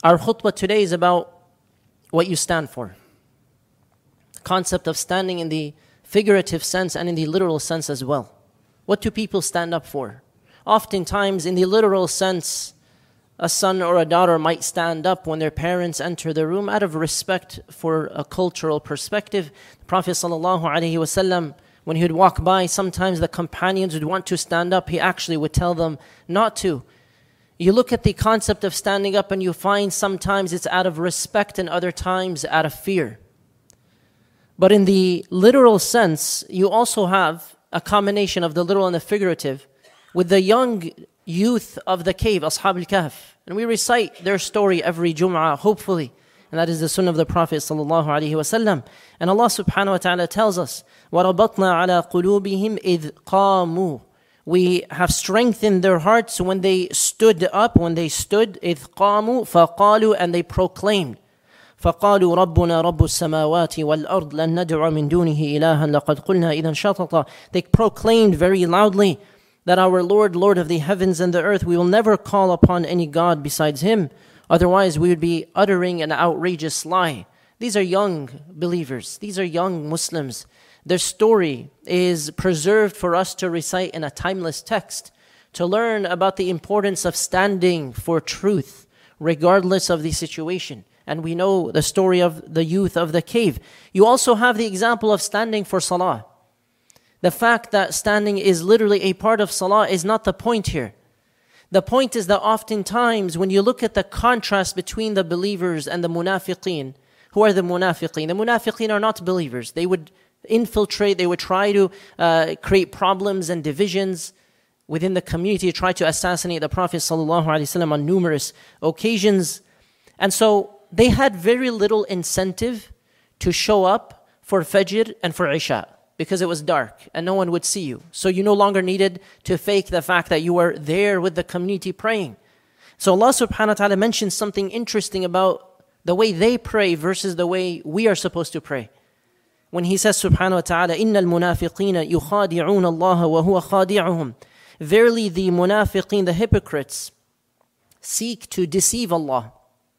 Our khutbah today is about what you stand for. The concept of standing in the figurative sense and in the literal sense as well. What do people stand up for? Oftentimes, in the literal sense, a son or a daughter might stand up when their parents enter the room out of respect for a cultural perspective. The Prophet ﷺ, when he would walk by, sometimes the companions would want to stand up. He actually would tell them not to. You look at the concept of standing up and you find sometimes it's out of respect and other times out of fear. But in the literal sense, you also have a combination of the literal and the figurative with the young youth of the cave, Ashab al-Kahf. And we recite their story every Jum'ah, hopefully. And that is the sunnah of the Prophet ﷺ. And Allah subhanahu wa ta'ala tells us, وَرَبَطْنَا عَلَىٰ قُلُوبِهِمْ إِذْ قَامُوا. We have strengthened their hearts when they stood up, إِذْ قَامُوا فَقَالُوا, and they proclaimed. فقالوا ربنا رب السماوات والأرض لن ندعو من دونه إلها لقد قلنا إذا شططا. They proclaimed very loudly that our Lord, Lord of the heavens and the earth, we will never call upon any God besides Him. Otherwise we would be uttering an outrageous lie. These are young believers. These are young Muslims. Their story is preserved for us to recite in a timeless text, to learn about the importance of standing for truth regardless of the situation. And we know the story of the youth of the cave. You also have the example of standing for salah. The fact that standing is literally a part of salah is not the point here. The point is that oftentimes when you look at the contrast between the believers and the munafiqeen, who are the munafiqeen? The munafiqeen are not believers. They would infiltrate, they would try to create problems and divisions within the community, try to assassinate the Prophet ﷺ on numerous occasions. And so they had very little incentive to show up for Fajr and for Isha because it was dark and no one would see you. So you no longer needed to fake the fact that you were there with the community praying. So Allah subhanahu wa ta'ala mentions something interesting about the way they pray versus the way we are supposed to pray. When He says subhanahu wa ta'ala, إِنَّ الْمُنَافِقِينَ يُخَادِعُونَ اللَّهَ وَهُوَ خَادِعُهُم. Verily the munafiqeen, the hypocrites, seek to deceive Allah,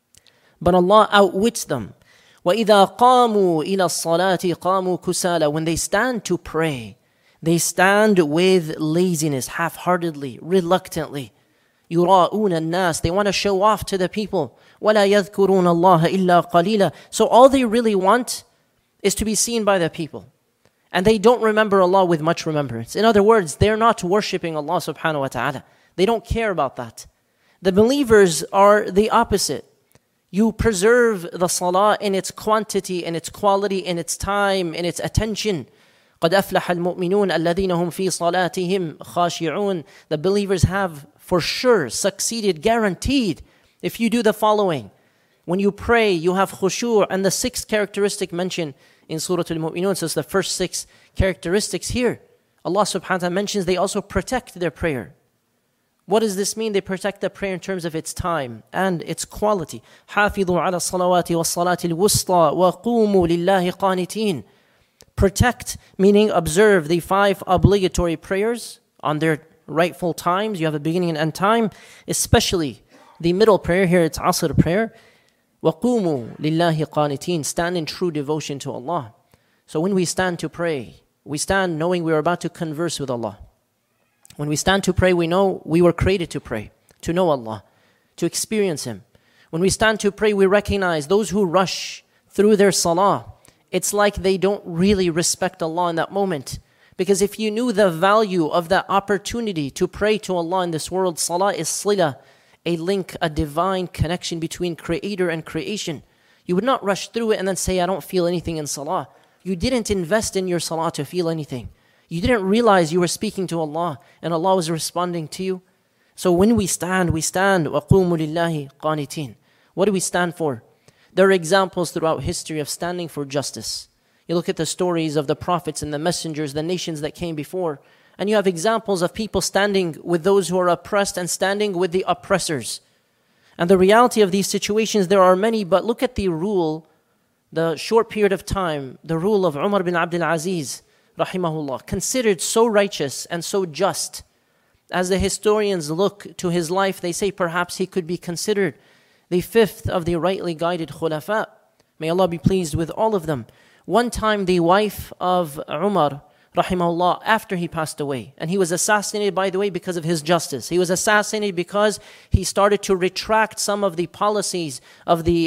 but Allah outwits them. وَإِذَا قَامُوا إِلَى الصَّلَاةِ قَامُوا كُسَالًا. When they stand to pray, they stand with laziness, half-heartedly, reluctantly. يُرَاءُونَ النَّاسِ. They want to show off to the people. وَلَا يَذْكُرُونَ اللَّهَ إِلَّا قَلِيلًا. So all they really want is to be seen by the people. And they don't remember Allah with much remembrance. In other words, they're not worshipping Allah subhanahu wa ta'ala. They don't care about that. The believers are the opposite. You preserve the salah in its quantity, in its quality, in its time, in its attention. قَدْ أَفْلَحَ الْمُؤْمِنُونَ الَّذِينَ هُمْ فِي صَلَاتِهِمْ خَاشِعُونَ. The believers have for sure succeeded, guaranteed, if you do the following. When you pray, you have khushu', and the sixth characteristic mentioned in Surah Al-Mu'minun, so it's the first six characteristics here. Allah subhanahu wa ta'ala mentions they also protect their prayer. What does this mean? They protect the prayer in terms of its time and its quality. حَافِظُوا عَلَى الصَّلَوَاتِ وَالصَّلَاةِ الْوُسْطَى وَقُومُوا لِلَّهِ قَانِتِينَ. Protect, meaning observe the 5 obligatory prayers on their rightful times. You have a beginning and end time, especially the middle prayer here, it's Asr prayer. وَقُومُوا لِلَّهِ قَانِتِينَ. Stand in true devotion to Allah. So when we stand to pray, we stand knowing we are about to converse with Allah. When we stand to pray, we know we were created to pray, to know Allah, to experience Him. When we stand to pray, we recognize those who rush through their salah, it's like they don't really respect Allah in that moment. Because if you knew the value of that opportunity to pray to Allah in this world, salah is sila, a link, a divine connection between creator and creation. You would not rush through it and then say, I don't feel anything in salah. You didn't invest in your salah to feel anything. You didn't realize you were speaking to Allah and Allah was responding to you. So when we stand, وَقُومُوا لِلَّهِ قَانِتِينَ. What do we stand for? There are examples throughout history of standing for justice. You look at the stories of the prophets and the messengers, the nations that came before, and you have examples of people standing with those who are oppressed and standing with the oppressors. And the reality of these situations, there are many, but look at the rule, the short period of time, the rule of Umar bin Abdul Aziz, rahimahullah, considered so righteous and so just. As the historians look to his life, they say perhaps he could be considered the fifth of the rightly guided khulafa. May Allah be pleased with all of them. One time the wife of Umar, rahimahullah, after he passed away, and he was assassinated, by the way, because of his justice. He was assassinated because he started to retract some of the policies of the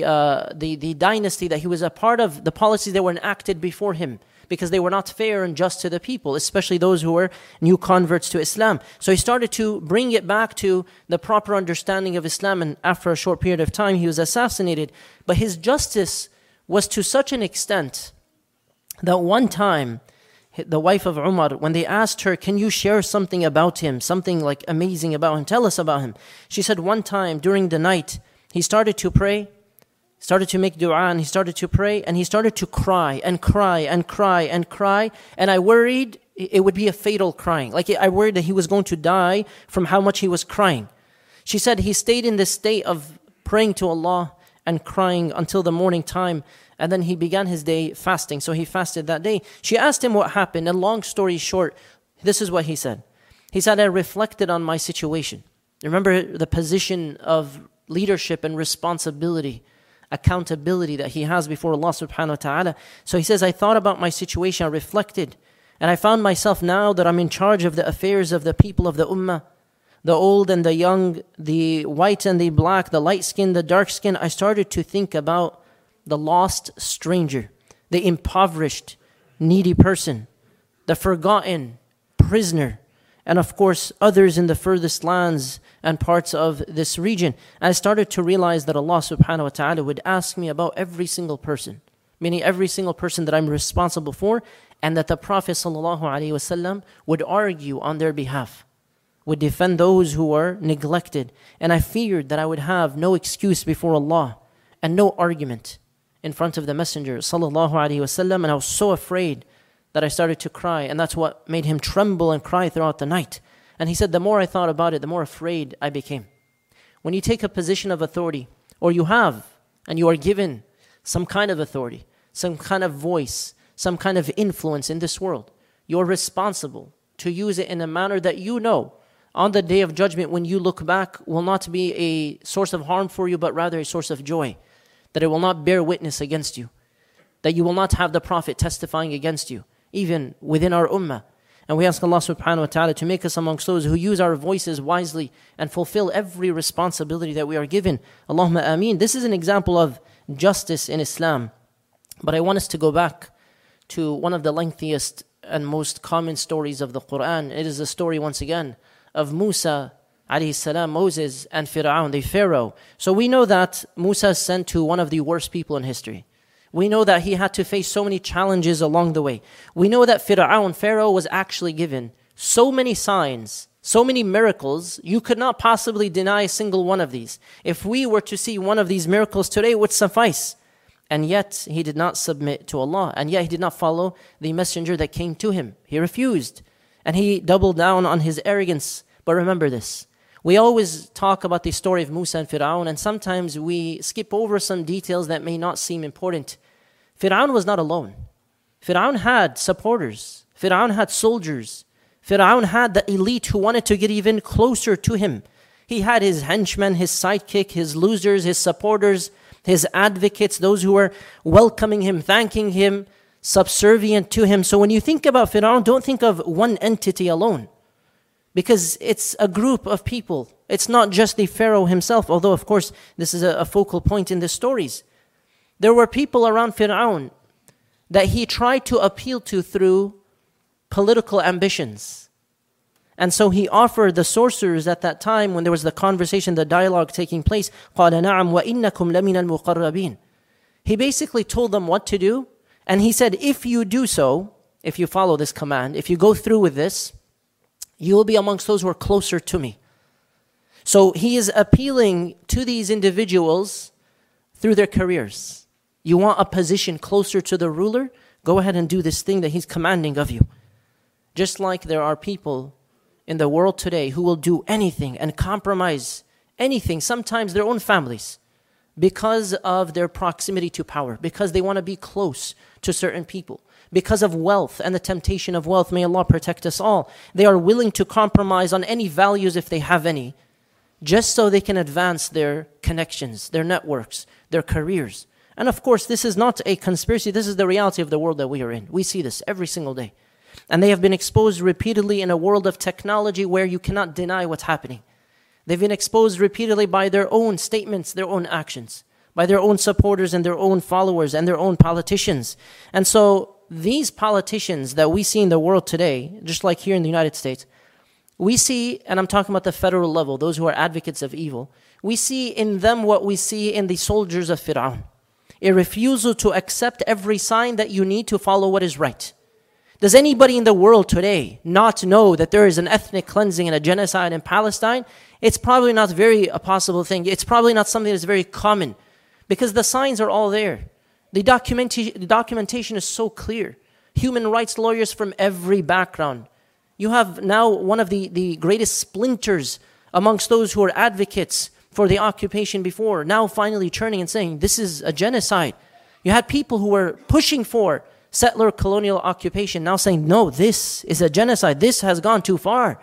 dynasty that he was a part of, the policies that were enacted before him, because they were not fair and just to the people, especially those who were new converts to Islam. So he started to bring it back to the proper understanding of Islam, and after a short period of time, he was assassinated. But his justice was to such an extent that one time, the wife of Umar, when they asked her, can you share something about him, something like amazing about him, tell us about him. She said one time during the night, he started to pray, started to make dua, and he started to pray, and he started to cry and cry and cry and cry, and I worried it would be a fatal crying. Like I worried that he was going to die from how much he was crying. She said he stayed in this state of praying to Allah and crying until the morning time, and then he began his day fasting. So he fasted that day. She asked him what happened, and long story short, this is what he said. He said, I reflected on my situation. Remember the position of leadership and responsibility, accountability that he has before Allah subhanahu wa ta'ala. So he says, I thought about my situation, I reflected, and I found myself now that I'm in charge of the affairs of the people of the ummah, the old and the young, the white and the black, the light skin, the dark skin. I started to think about the lost stranger, the impoverished, needy person, the forgotten prisoner, and of course others in the furthest lands and parts of this region. And I started to realize that Allah subhanahu wa ta'ala would ask me about every single person, meaning every single person that I'm responsible for, and that the Prophet sallallahu alaihi wasallam would argue on their behalf, would defend those who were neglected. And I feared that I would have no excuse before Allah and no argument in front of the Messenger sallallahu alaihi wasallam, and I was so afraid that I started to cry, and that's what made him tremble and cry throughout the night. And he said, the more I thought about it, the more afraid I became. When you take a position of authority, or you have, and you are given some kind of authority, some kind of voice, some kind of influence in this world, you're responsible to use it in a manner that you know on the day of judgment, when you look back, will not be a source of harm for you, but rather a source of joy. That it will not bear witness against you, that you will not have the Prophet testifying against you, even within our ummah. And we ask Allah subhanahu wa ta'ala to make us amongst those who use our voices wisely and fulfill every responsibility that we are given. Allahumma ameen. This is an example of justice in Islam. But I want us to go back to one of the lengthiest and most common stories of the Quran. It is the story, once again, of Musa alayhi salam, Moses, and Fir'aun, the Pharaoh. So we know that Musa is sent to one of the worst people in history. We know that he had to face so many challenges along the way. We know that Pharaoh was actually given so many signs, so many miracles, you could not possibly deny a single one of these. If we were to see one of these miracles today, it would suffice. And yet he did not submit to Allah, and yet he did not follow the messenger that came to him. He refused, and he doubled down on his arrogance. But remember this, we always talk about the story of Musa and Fir'aun, and sometimes we skip over some details that may not seem important. Fir'aun was not alone. Fir'aun had supporters. Fir'aun had soldiers. Fir'aun had the elite who wanted to get even closer to him. He had his henchmen, his sidekick, his losers, his supporters, his advocates, those who were welcoming him, thanking him, subservient to him. So when you think about Fir'aun, don't think of one entity alone, because it's a group of people. It's not just the Pharaoh himself, although of course this is a focal point in the stories. There were people around Fir'aun that he tried to appeal to through political ambitions. And so he offered the sorcerers at that time, when there was the conversation, the dialogue taking place, قَالَ نَعَمْ وَإِنَّكُمْ لَمِنَ الْمُقَرَّبِينَ. He basically told them what to do, and he said, if you do so, if you follow this command, if you go through with this, you will be amongst those who are closer to me. So he is appealing to these individuals through their careers. You want a position closer to the ruler? Go ahead and do this thing that he's commanding of you. Just like there are people in the world today who will do anything and compromise anything, sometimes their own families, because of their proximity to power, because they want to be close to certain people, because of wealth and the temptation of wealth. May Allah protect us all. They are willing to compromise on any values if they have any, just so they can advance their connections, their networks, their careers. And of course, this is not a conspiracy. This is the reality of the world that we are in. We see this every single day. And they have been exposed repeatedly in a world of technology where you cannot deny what's happening. They've been exposed repeatedly by their own statements, their own actions, by their own supporters and their own followers and their own politicians. And so these politicians that we see in the world today, just like here in the United States, we see, and I'm talking about the federal level, those who are advocates of evil, we see in them what we see in the soldiers of Fir'aun. A refusal to accept every sign that you need to follow what is right. Does anybody in the world today not know that there is an ethnic cleansing and a genocide in Palestine? It's probably not a possible thing. It's probably not something that's very common because the signs are all there. The documentation is so clear. Human rights lawyers from every background. You have now one of the greatest splinters amongst those who are advocates for the occupation before, now finally turning and saying, this is a genocide. You had people who were pushing for settler colonial occupation, now saying, no, this is a genocide. This has gone too far.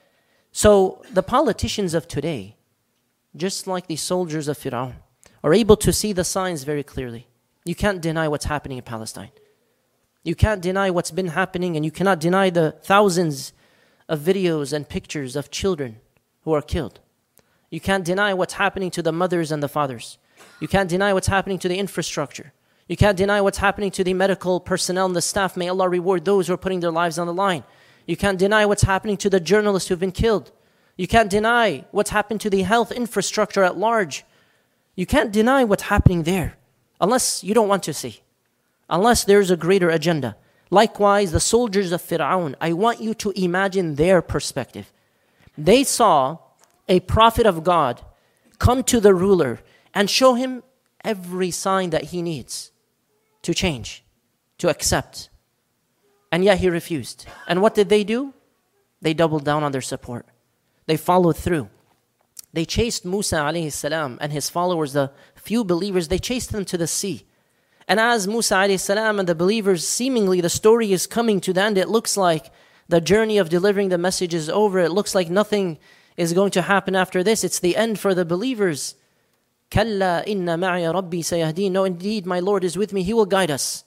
So the politicians of today, just like the soldiers of Fir'aun, are able to see the signs very clearly. You can't deny what's happening in Palestine. You can't deny what's been happening, and you cannot deny the thousands of videos and pictures of children who are killed. You can't deny what's happening to the mothers and the fathers. You can't deny what's happening to the infrastructure. You can't deny what's happening to the medical personnel and the staff. May Allah reward those who are putting their lives on the line. You can't deny what's happening to the journalists who've been killed. You can't deny what's happened to the health infrastructure at large. You can't deny what's happening there unless you don't want to see, unless there's a greater agenda. Likewise, the soldiers of Fir'aun, I want you to imagine their perspective. They saw a prophet of God come to the ruler and show him every sign that he needs to change, to accept. And yet he refused. And what did they do? They doubled down on their support. They followed through. They chased Musa alayhi salam and his followers, the few believers, they chased them to the sea. And as Musa alayhi salam and the believers, seemingly the story is coming to the end, it looks like the journey of delivering the message is over. It looks like nothing is going to happen after this. It's the end for the believers. Kalla inna ma'iya rabbi sayahdeen. No, indeed, my Lord is with me. He will guide us.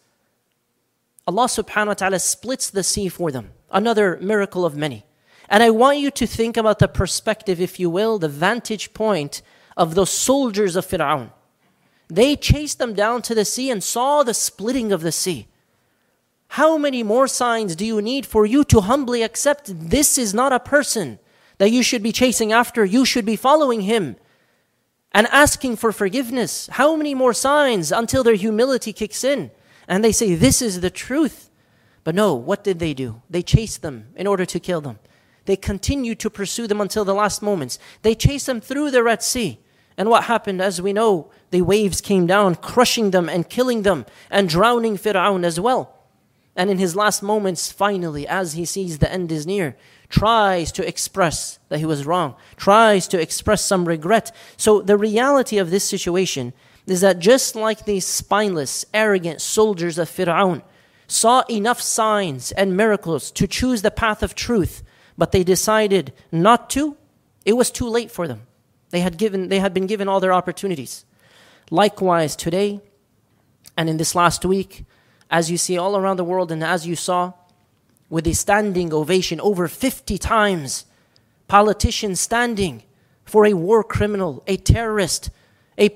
Allah subhanahu wa ta'ala splits the sea for them. Another miracle of many. And I want you to think about the perspective, if you will, the vantage point of those soldiers of Fir'aun. They chased them down to the sea and saw the splitting of the sea. How many more signs do you need for you to humbly accept this is not a person that you should be chasing after? You should be following him and asking for forgiveness. How many more signs until their humility kicks in and they say, this is the truth? But no, what did they do? They chased them in order to kill them. They continued to pursue them until the last moments. They chased them through the Red Sea. And what happened? As we know, the waves came down, crushing them and killing them and drowning Fir'aun as well. And in his last moments, finally, as he sees the end is near, tries to express that he was wrong, tries to express some regret. So the reality of this situation is that just like these spineless, arrogant soldiers of Fir'aun saw enough signs and miracles to choose the path of truth, but they decided not to, it was too late for them. They had been given all their opportunities. Likewise, today, and in this last week, as you see all around the world, and as you saw, with a standing ovation over 50 times, politicians standing for a war criminal, a terrorist, a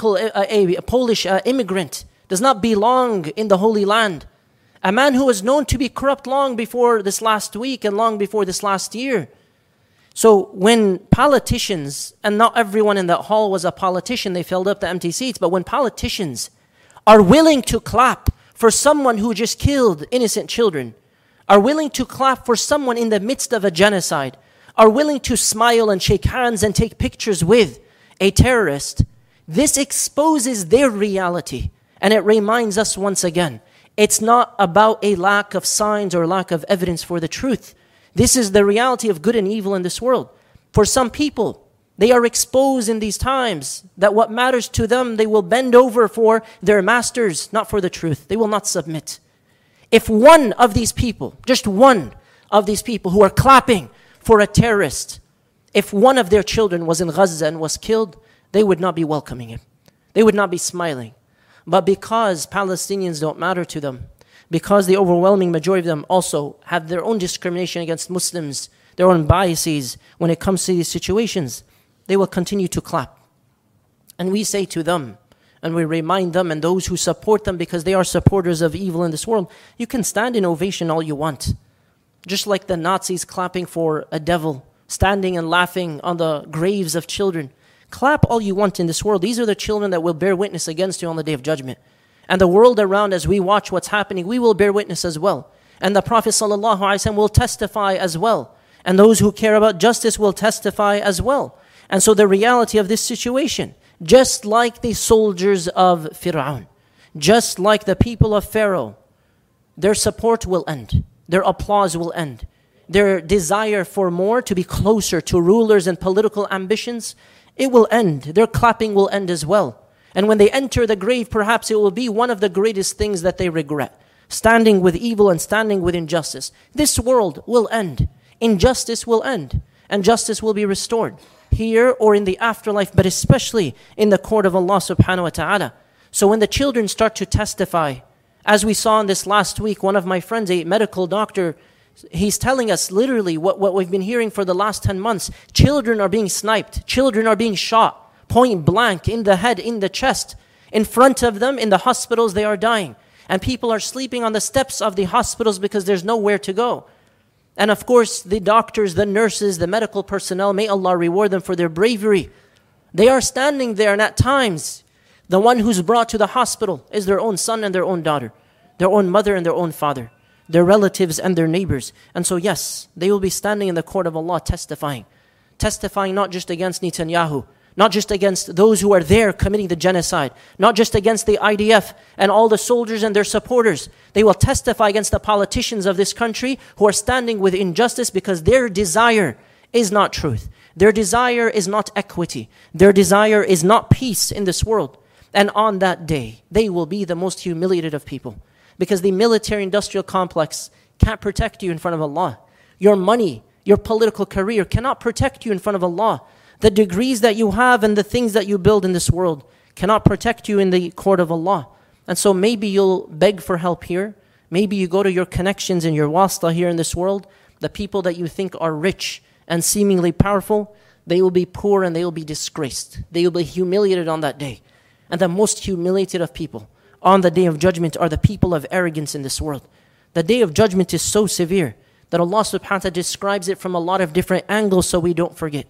Polish immigrant, does not belong in the Holy Land. A man who was known to be corrupt long before this last week and long before this last year. So when politicians, and not everyone in that hall was a politician, they filled up the empty seats, but when politicians are willing to clap for someone who just killed innocent children, are willing to clap for someone in the midst of a genocide, are willing to smile and shake hands and take pictures with a terrorist, this exposes their reality. And it reminds us once again, it's not about a lack of signs or lack of evidence for the truth. This is the reality of good and evil in this world. For some people, they are exposed in these times that what matters to them, they will bend over for their masters, not for the truth. They will not submit. If one of these people, just one of these people who are clapping for a terrorist, If one of their children was in Gaza and was killed, they would not be welcoming him. They would not be smiling. But because Palestinians don't matter to them, because the overwhelming majority of them also have their own discrimination against Muslims, their own biases when it comes to these situations, they will continue to clap. And we say to them, and we remind them and those who support them because they are supporters of evil in this world, you can stand in ovation all you want. Just like the Nazis clapping for a devil, standing and laughing on the graves of children. Clap all you want in this world. These are the children that will bear witness against you on the Day of Judgment. And the world around, as we watch what's happening, we will bear witness as well. And the Prophet ﷺ will testify as well. And those who care about justice will testify as well. And so the reality of this situation, just like the soldiers of Fir'aun, just like the people of Pharaoh, their support will end. Their applause will end. Their desire for more, to be closer to rulers and political ambitions, it will end. Their clapping will end as well. And when they enter the grave, perhaps it will be one of the greatest things that they regret. Standing with evil and standing with injustice. This world will end. Injustice will end. And justice will be restored. Here or in the afterlife, but especially in the court of Allah subhanahu wa ta'ala. So when the children start to testify, as we saw in this last week, one of my friends, a medical doctor, he's telling us literally what we've been hearing for the last 10 months. Children are being sniped. Children are being shot. Point blank, in the head, in the chest. In front of them, in the hospitals, they are dying. And people are sleeping on the steps of the hospitals because there's nowhere to go. And of course, the doctors, the nurses, the medical personnel, may Allah reward them for their bravery. They are standing there, and at times, the one who's brought to the hospital is their own son and their own daughter, their own mother and their own father, their relatives and their neighbors. And so yes, they will be standing in the court of Allah testifying. Testifying not just against Netanyahu, not just against those who are there committing the genocide, not just against the IDF and all the soldiers and their supporters. They will testify against the politicians of this country who are standing with injustice because their desire is not truth. Their desire is not equity. Their desire is not peace in this world. And on that day, they will be the most humiliated of people. Because the military-industrial complex can't protect you in front of Allah. Your money, your political career cannot protect you in front of Allah. The degrees that you have and the things that you build in this world cannot protect you in the court of Allah. And so maybe you'll beg for help here. Maybe you go to your connections and your wasta here in this world. The people that you think are rich and seemingly powerful, they will be poor and they will be disgraced. They will be humiliated on that day. And the most humiliated of people on the Day of Judgment are the people of arrogance in this world. The Day of Judgment is so severe that Allah subhanahu wa ta'ala describes it from a lot of different angles so we don't forget.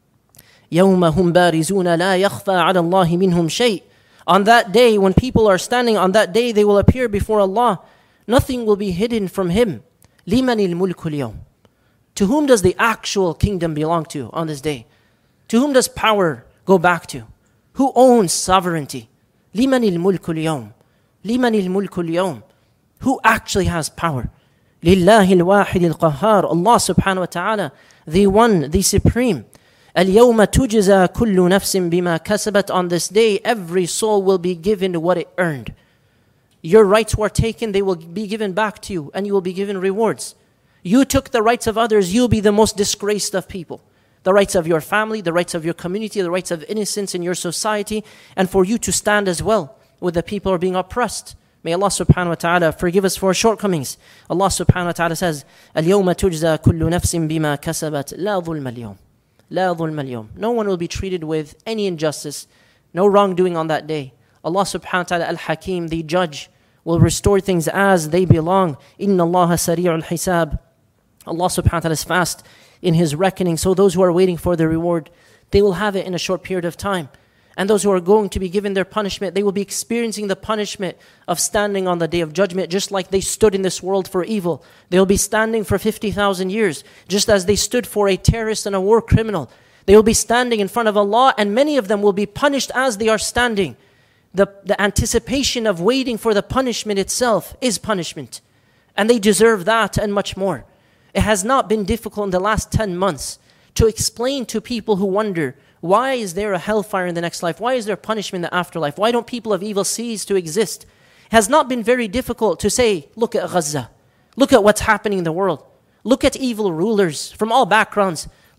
يَوْمَ هُمْ بَارِزُونَ لَا يَخْفَى عَلَى اللَّهِ مِنْهُمْ شَيْءٍ. On that day, when people are standing, on that day they will appear before Allah. Nothing will be hidden from Him. لِمَنِ الْمُلْكُ الْيَوْمِ. To whom does the actual kingdom belong to on this day? To whom does power go back to? Who owns sovereignty? لِمَنِ الْمُلْكُ الْيَوْمِ. لِمَنِ الْمُلْكُ الْيَوْمِ. Who actually has power? لِلَّهِ الْوَاحِدِ الْقَهَّارِ. Allah subhanahu wa ta'ala, the one, the supreme. الْيَوْمَ تُجْزَى كُلُّ نَفْسٍ بِمَا كَسَبَتْ. On this day, every soul will be given what it earned. Your rights were taken, they will be given back to you, and you will be given rewards. You took the rights of others, you'll be the most disgraced of people. The rights of your family, the rights of your community, the rights of innocence in your society, and for you to stand as well with the people who are being oppressed. May Allah subhanahu wa ta'ala forgive us for our shortcomings. Allah subhanahu wa ta'ala says, الْيَوْمَ تُجْزَى كُلُّ نَفْسٍ بِمَا كَسَبَتْ لَا ظُلْمَ الْيَوْمِ. لَا ظُلْمَ الْيَوْمِ. No one will be treated with any injustice, no wrongdoing on that day. Allah subhanahu wa ta'ala al-Hakim, the judge, will restore things as they belong. إِنَّ اللَّهَ سَرِيعُ الْحِسَابِ. Allah subhanahu wa ta'ala is fast in His reckoning. So those who are waiting for the reward, they will have it in a short period of time. And those who are going to be given their punishment, they will be experiencing the punishment of standing on the Day of Judgment, just like they stood in this world for evil. They will be standing for 50,000 years, just as they stood for a terrorist and a war criminal. They will be standing in front of Allah, and many of them will be punished as they are standing. The anticipation of waiting for the punishment itself is punishment. And they deserve that and much more. It has not been difficult in the last 10 months to explain to people who wonder, why is there a hellfire in the next life? Why is there punishment in the afterlife? Why don't people of evil cease to exist? It has not been very difficult to say, look at Gaza. Look at what's happening in the world. Look at evil rulers from all backgrounds.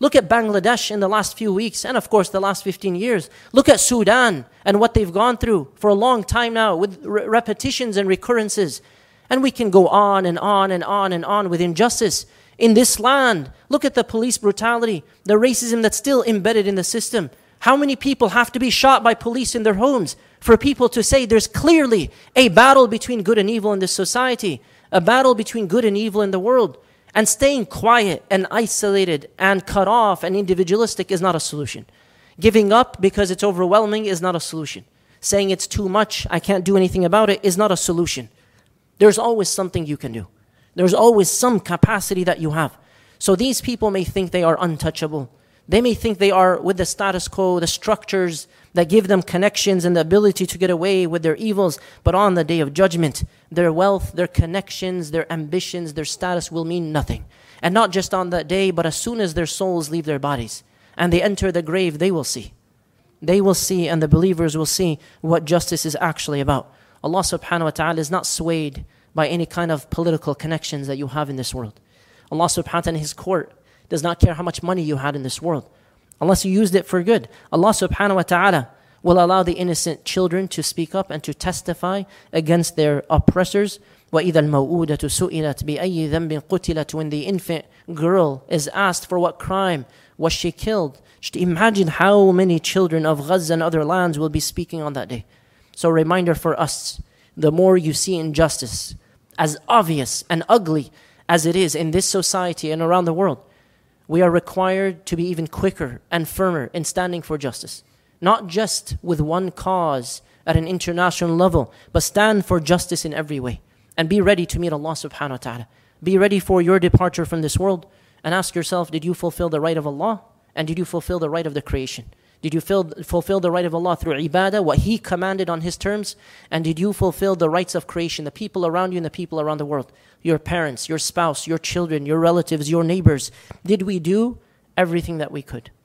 Look at Bangladesh in the last few weeks, and of course the last 15 years. Look at Sudan and what they've gone through for a long time now with repetitions and recurrences. And we can go on and on and on and on with injustice. In this land, look at the police brutality, the racism that's still embedded in the system. How many people have to be shot by police in their homes for people to say there's clearly a battle between good and evil in this society, a battle between good and evil in the world? And staying quiet and isolated and cut off and individualistic is not a solution. Giving up because it's overwhelming is not a solution. Saying it's too much, I can't do anything about it, is not a solution. There's always something you can do. There's always some capacity that you have. So these people may think they are untouchable. They may think they are with the status quo, the structures that give them connections and the ability to get away with their evils. But on the day of judgment, their wealth, their connections, their ambitions, their status will mean nothing. And not just on that day, but as soon as their souls leave their bodies and they enter the grave, they will see. They will see, and the believers will see what justice is actually about. Allah subhanahu wa ta'ala is not swayed by any kind of political connections that you have in this world. Allah subhanahu wa ta'ala in His court does not care how much money you had in this world, unless you used it for good. Allah subhanahu wa ta'ala will allow the innocent children to speak up and to testify against their oppressors. وَإِذَا الْمَوْءُودَةُ سُئِلَتْ بِأَيِّ ذَنْبٍ قُتِلَتْ. When the infant girl is asked for what crime was she killed. Just imagine how many children of Gaza and other lands will be speaking on that day. So a reminder for us, the more you see injustice, as obvious and ugly as it is in this society and around the world, we are required to be even quicker and firmer in standing for justice. Not just with one cause at an international level, but stand for justice in every way. And be ready to meet Allah subhanahu wa ta'ala. Be ready for your departure from this world. And ask yourself, did you fulfill the right of Allah? And did you fulfill the right of the creation? Did you fulfill the right of Allah through ibadah, what He commanded on His terms? And did you fulfill the rights of creation, the people around you and the people around the world? Your parents, your spouse, your children, your relatives, your neighbors. Did we do everything that we could?